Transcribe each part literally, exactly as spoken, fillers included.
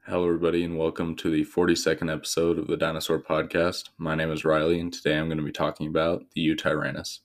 Hello, everybody, and welcome to the forty-second episode of the Dinosaur Podcast. My name is Riley, and today I'm going to be talking about the Eutyrannus.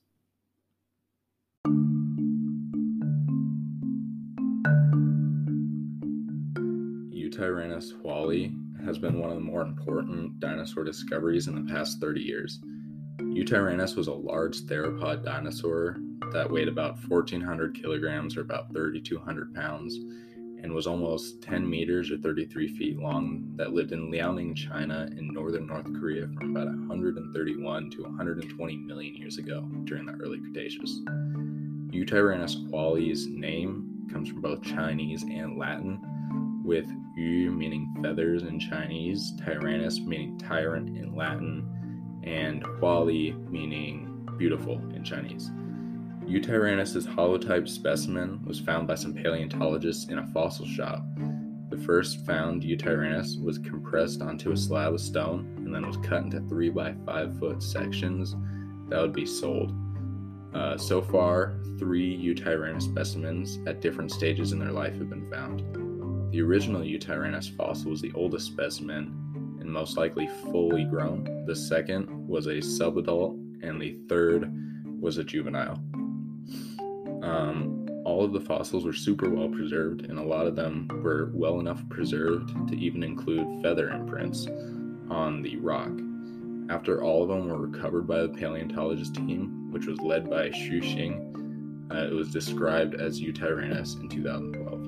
Eutyrannus wally has been one of the more important dinosaur discoveries in the past thirty years. Eutyrannus was a large theropod dinosaur that weighed about fourteen hundred kilograms or about thirty-two hundred pounds and was almost ten meters or thirty-three feet long that lived in Liaoning, China in northern North Korea from about one hundred thirty-one to one hundred twenty million years ago during the early Cretaceous. Eutyrannus wally's name comes from both Chinese and Latin, with yu meaning feathers in Chinese, tyrannus meaning tyrant in Latin, and wally meaning beautiful in Chinese. Eutyrannus' holotype specimen was found by some paleontologists in a fossil shop. The first found Eutyrannus was compressed onto a slab of stone and then was cut into three by five foot sections that would be sold. Uh, so far, three Eutyrannus specimens at different stages in their life have been found. The original Eutyrannus fossil was the oldest specimen and most likely fully grown. The second was a subadult, and the third was a juvenile. Um, all of the fossils were super well preserved, and a lot of them were well enough preserved to even include feather imprints on the rock. After all of them were recovered by the paleontologist team, which was led by Xu Xing, uh, it was described as Eutyrannus in two thousand twelve.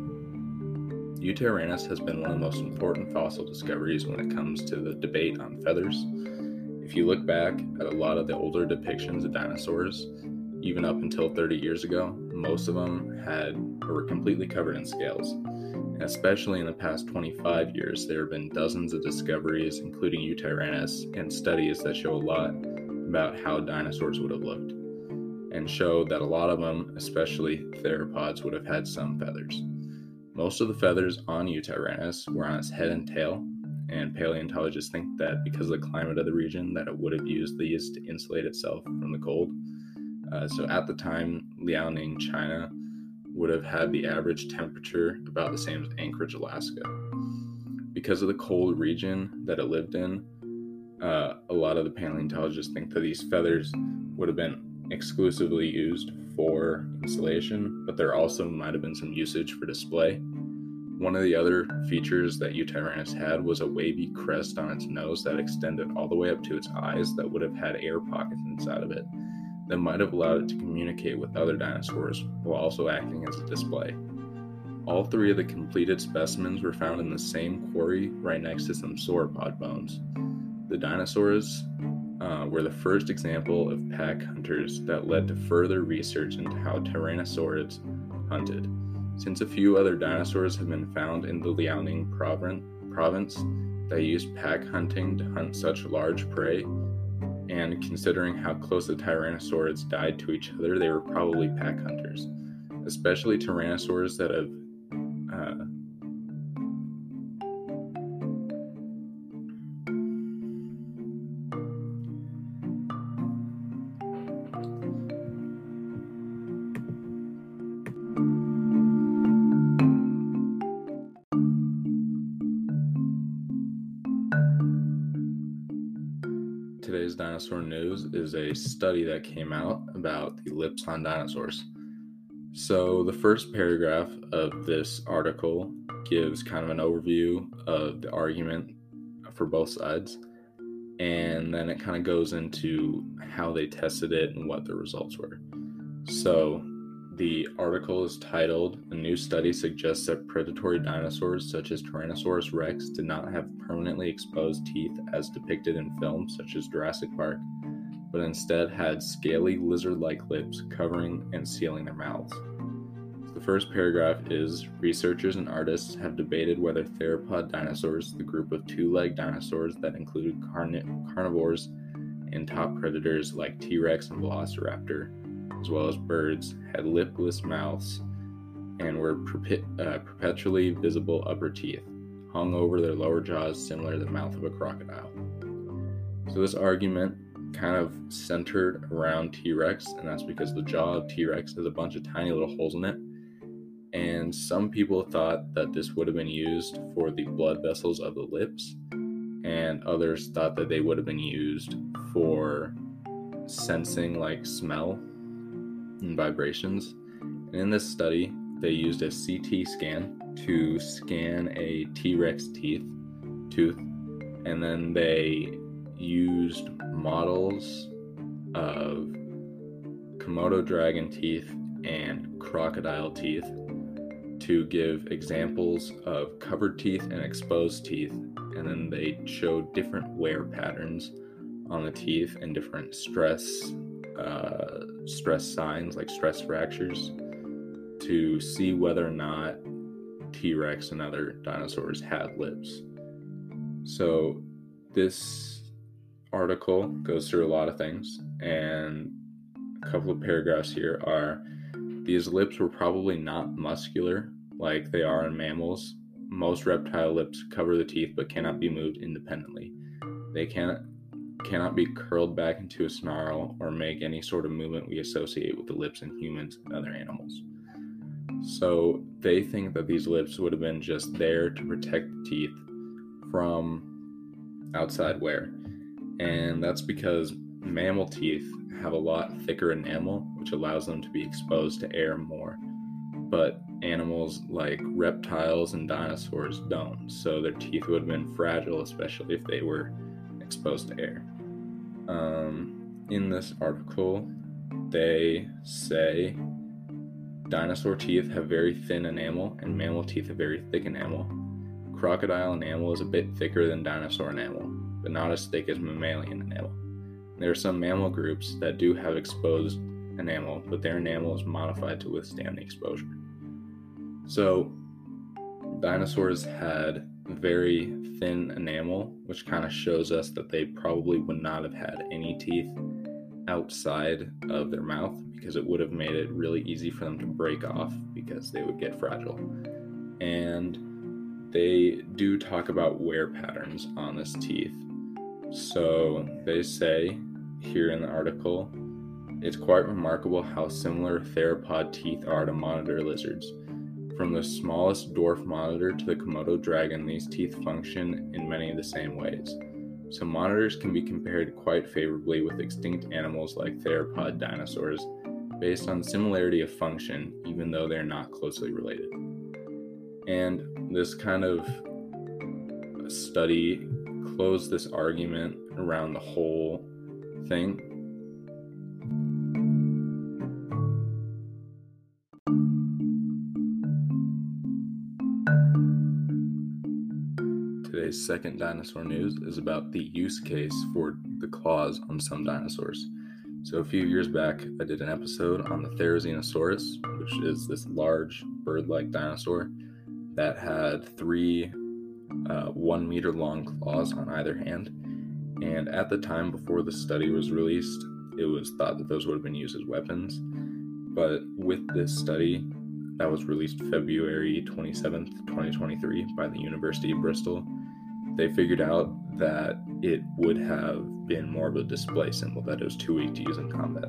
Eutyrannus has been one of the most important fossil discoveries when it comes to the debate on feathers. If you look back at a lot of the older depictions of dinosaurs, even up until thirty years ago, most of them had or were completely covered in scales. And especially in the past twenty-five years, there have been dozens of discoveries, including Eutyrannus, and studies that show a lot about how dinosaurs would have looked, and show that a lot of them, especially theropods, would have had some feathers. Most of the feathers on Eutyrannus were on its head and tail, and paleontologists think that because of the climate of the region, that it would have used these to insulate itself from the cold. Uh, so at the time, Liaoning, China, would have had the average temperature about the same as Anchorage, Alaska. Because of the cold region that it lived in, uh, a lot of the paleontologists think that these feathers would have been exclusively used for insulation, but there also might have been some usage for display. One of the other features that Eutyrannus had was a wavy crest on its nose that extended all the way up to its eyes that would have had air pockets inside of it that might have allowed it to communicate with other dinosaurs while also acting as a display. All three of the completed specimens were found in the same quarry right next to some sauropod bones. The dinosaurs uh, were the first example of pack hunters that led to further research into how tyrannosaurids hunted. Since a few other dinosaurs have been found in the Liaoning province that used pack hunting to hunt such large prey, and considering how close the tyrannosaurids died to each other, they were probably pack hunters, especially tyrannosaurs that have uh, Today's dinosaur news is a study that came out about the lips on dinosaurs. So the first paragraph of this article gives kind of an overview of the argument for both sides, and then it kind of goes into how they tested it and what the results were. So the article is titled, "A New Study Suggests that Predatory Dinosaurs such as Tyrannosaurus rex did not have permanently exposed teeth as depicted in films such as Jurassic Park, but instead had scaly lizard-like lips covering and sealing their mouths." The first paragraph is, "Researchers and artists have debated whether theropod dinosaurs, the group of two-legged dinosaurs that included carni- carnivores and top predators like T-Rex and Velociraptor, as well as birds, had lipless mouths and were perpe- uh, perpetually visible upper teeth, hung over their lower jaws similar to the mouth of a crocodile." So this argument kind of centered around T-Rex, and that's because the jaw of T-Rex has a bunch of tiny little holes in it, And some people thought that this would have been used for the blood vessels of the lips, and others thought that they would have been used for sensing like smell and vibrations. And in this study, they used a C T scan to scan a T-Rex teeth, tooth, and then they used models of Komodo dragon teeth and crocodile teeth to give examples of covered teeth and exposed teeth, and then they showed different wear patterns on the teeth and different stress uh, stress signs like stress fractures to see whether or not T-Rex and other dinosaurs had lips. So this article goes through a lot of things, and a couple of paragraphs here are: these lips were probably not muscular like they are in mammals. Most reptile lips cover the teeth but cannot be moved independently. They cannot cannot be curled back into a snarl or make any sort of movement we associate with the lips in humans and other animals. So they think that these lips would have been just there to protect the teeth from outside wear. And that's because mammal teeth have a lot thicker enamel, which allows them to be exposed to air more. But animals like reptiles and dinosaurs don't, so their teeth would have been fragile, especially if they were exposed to air. Um, in this article, they say dinosaur teeth have very thin enamel and mammal teeth have very thick enamel. Crocodile enamel is a bit thicker than dinosaur enamel, but not as thick as mammalian enamel. There are some mammal groups that do have exposed enamel, but their enamel is modified to withstand the exposure. So, dinosaurs had very thin enamel, which kind of shows us that they probably would not have had any teeth outside of their mouth, because it would have made it really easy for them to break off because they would get fragile. And they do talk about wear patterns on this teeth. So they say here in the article, it's quite remarkable how similar theropod teeth are to monitor lizards. From the smallest dwarf monitor to the Komodo dragon, these teeth function in many of the same ways. So monitors can be compared quite favorably with extinct animals like theropod dinosaurs based on similarity of function, even though they're not closely related. And this kind of study closed this argument around the whole thing. Today's second dinosaur news is about the use case for the claws on some dinosaurs. So a few years back, I did an episode on the Therizinosaurus, which is this large bird-like dinosaur that had three uh, one meter long claws on either hand. And at the time before the study was released, it was thought that those would have been used as weapons. But with this study that was released February twenty-seventh, twenty twenty-three by the University of Bristol, they figured out that it would have been more of a display symbol, that it was too weak to use in combat.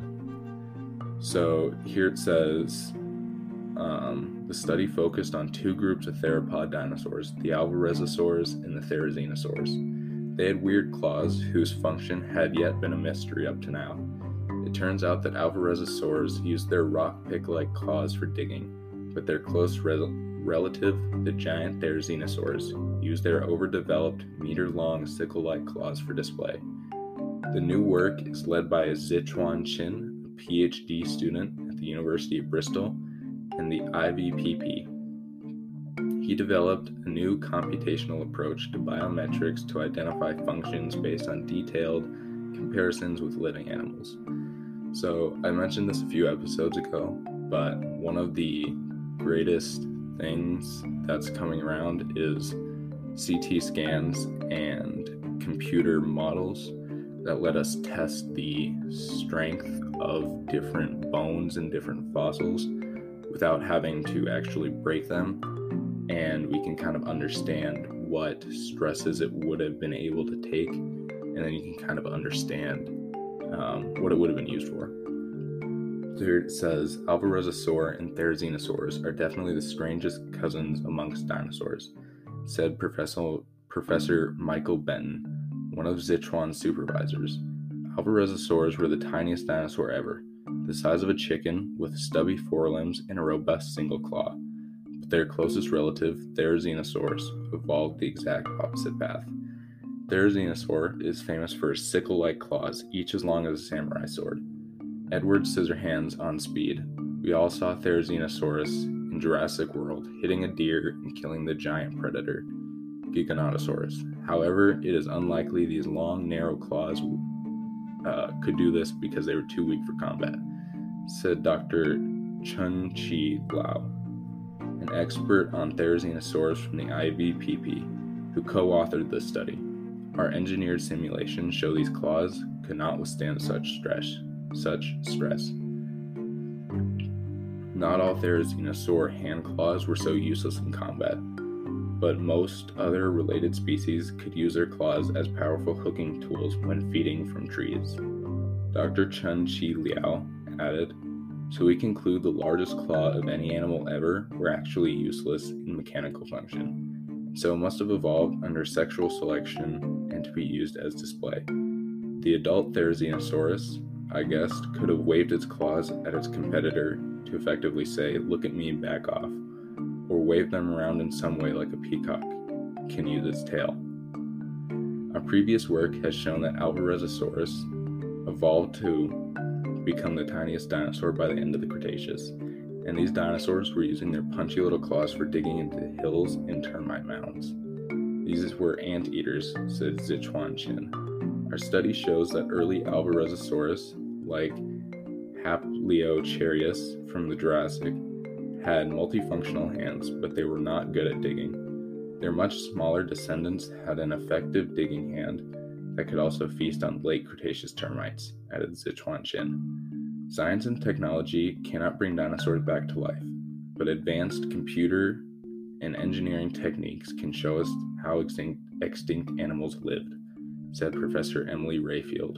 So here it says, um, the study focused on two groups of theropod dinosaurs, the Alvarezzosaurus and the Therizinosaurus. They had weird claws whose function had yet been a mystery up to now. It turns out that Alvarezzosaurs used their rock pick-like claws for digging, but their close re- relative, the giant Therizinosaurs, used their overdeveloped, meter-long sickle-like claws for display. The new work is led by Zichuan Qin, a P H D student at the University of Bristol, and the I V P P. He developed a new computational approach to biometrics to identify functions based on detailed comparisons with living animals. So I mentioned this a few episodes ago, but one of the greatest things that's coming around is C T scans and computer models that let us test the strength of different bones and different fossils without having to actually break them. And we can kind of understand what stresses it would have been able to take, and then you can kind of understand um, what it would have been used for. Here it says, Alvarezzosaur and Therizinosaurus are definitely the strangest cousins amongst dinosaurs, said Professor, Professor Michael Benton, one of Sichuan's supervisors. Alvarezzosaurs were the tiniest dinosaur ever, the size of a chicken with stubby forelimbs and a robust single claw. But their closest relative, Therizinosaurus, evolved the exact opposite path. Therizinosaur is famous for his sickle-like claws, each as long as a samurai sword. Edward Scissorhands on speed. We all saw Therizinosaurus in Jurassic World hitting a deer and killing the giant predator, Giganotosaurus. However, it is unlikely these long, narrow claws uh, could do this because they were too weak for combat, said Doctor Chun-Chi Lau, an expert on Therizinosaurus from the I V P P, who co-authored this study. Our engineered simulations show these claws could not withstand such stress. Such stress. Not all Therizinosaur hand claws were so useless in combat, but most other related species could use their claws as powerful hooking tools when feeding from trees. Doctor Chun-Chi Liao added, so we conclude the largest claw of any animal ever were actually useless in mechanical function, and so must have evolved under sexual selection and to be used as display. The adult Therizinosaurus, I guessed, could have waved its claws at its competitor to effectively say, look at me, back off, or wave them around in some way like a peacock can use its tail. Our previous work has shown that Alvarezzosaurus evolved to become the tiniest dinosaur by the end of the Cretaceous, and these dinosaurs were using their punchy little claws for digging into hills and termite mounds. These were anteaters, said Sichuan Qin. Our study shows that early Alvarezzosaurus, like Hapleocharius from the Jurassic, had multifunctional hands, but they were not good at digging. Their much smaller descendants had an effective digging hand that could also feast on late Cretaceous termites, added Sichuan Qin. Science and technology cannot bring dinosaurs back to life, but advanced computer and engineering techniques can show us how extinct, extinct animals lived, said Professor Emily Rayfield,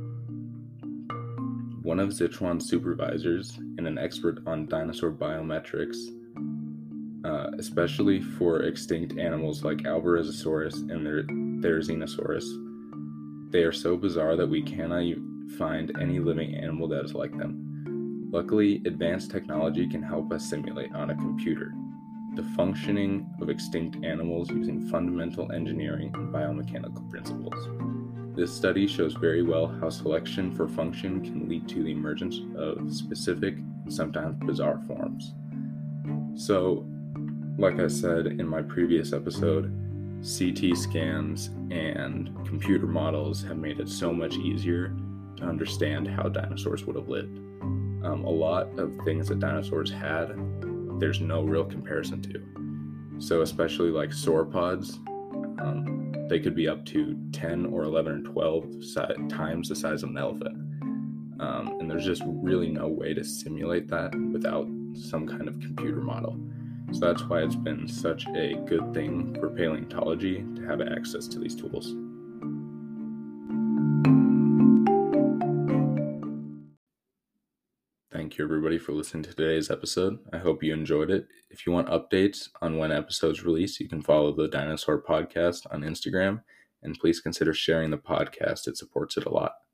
one of Sichuan's supervisors and an expert on dinosaur biometrics, uh, especially for extinct animals like Alvarezzosaurus and their Therizinosaurus. They are so bizarre that we cannot find any living animal that is like them. Luckily, advanced technology can help us simulate on a computer the functioning of extinct animals using fundamental engineering and biomechanical principles. This study shows very well how selection for function can lead to the emergence of specific and sometimes bizarre forms. So, like I said in my previous episode, C T scans and computer models have made it so much easier to understand how dinosaurs would have lived. Um, a lot of things that dinosaurs had, there's no real comparison to. So especially like sauropods, um, they could be up to ten or eleven or twelve si- times the size of an elephant. Um, and there's just really no way to simulate that without some kind of computer model. So that's why it's been such a good thing for paleontology to have access to these tools. Thank you, everybody, for listening to today's episode. I hope you enjoyed it. If you want updates on when episodes release, you can follow the Dinosaur Podcast on Instagram, and please consider sharing the podcast. It supports it a lot.